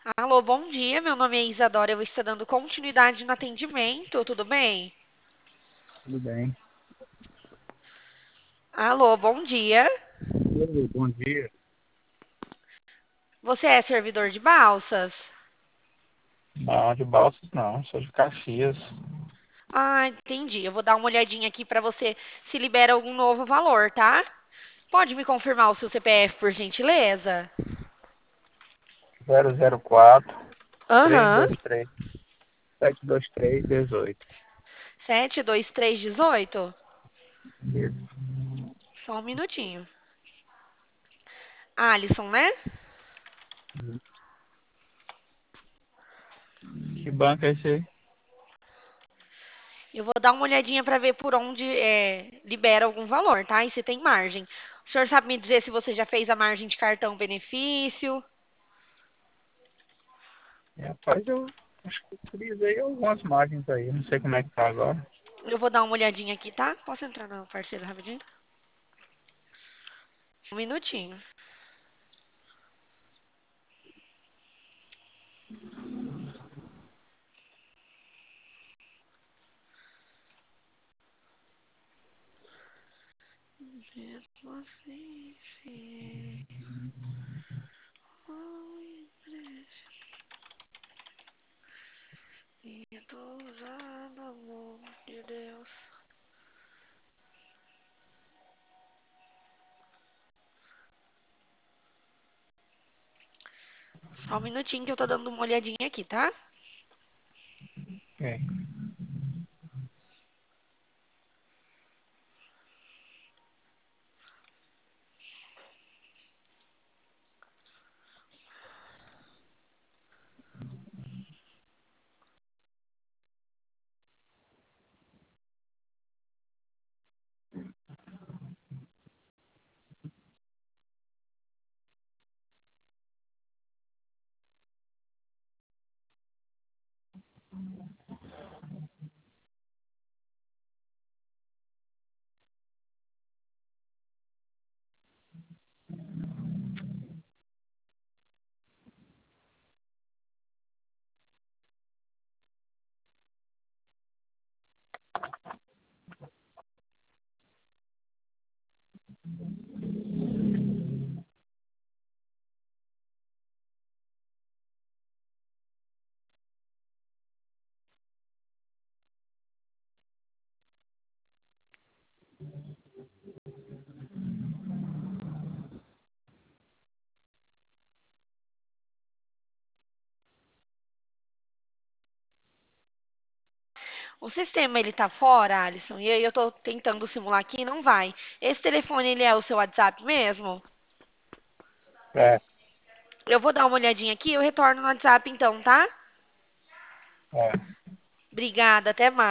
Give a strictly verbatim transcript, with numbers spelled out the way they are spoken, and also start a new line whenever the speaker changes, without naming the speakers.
Alô, bom dia. Meu nome é Isadora. Eu estou dando continuidade no atendimento. Tudo bem?
Tudo bem.
Alô, bom dia.
Oi, bom dia.
Você é servidor de balsas?
Não, de Balsas não, sou de Caxias.
Ah, entendi. Eu vou dar uma olhadinha aqui para você se libera algum novo valor, tá? Pode me confirmar o seu C P F, por gentileza?
zero zero quatro, três
Aham.
dois três, sete dois três, dezoito.
sete dois três um oito.
Isso.
Só um minutinho. Alisson, né?
Que banco é esse aí?
Eu vou dar uma olhadinha para ver por onde é, libera algum valor, tá? E se tem margem. O senhor sabe me dizer se você já fez a margem de cartão benefício?
É, rapaz, eu acho que utilizei algumas margens aí, não sei como é que tá agora.
Eu vou dar uma olhadinha aqui, tá? Posso entrar na parceira rapidinho? Um minutinho. Amor de Deus. Só um minutinho que eu tô dando uma olhadinha aqui, tá?
Ok.
O sistema, ele tá fora, Alisson, e aí eu tô tentando simular aqui e não vai. Esse telefone, ele é o seu WhatsApp mesmo?
É,
Eu vou dar uma olhadinha aqui e eu retorno no WhatsApp então, tá?
é.
Obrigada, até mais.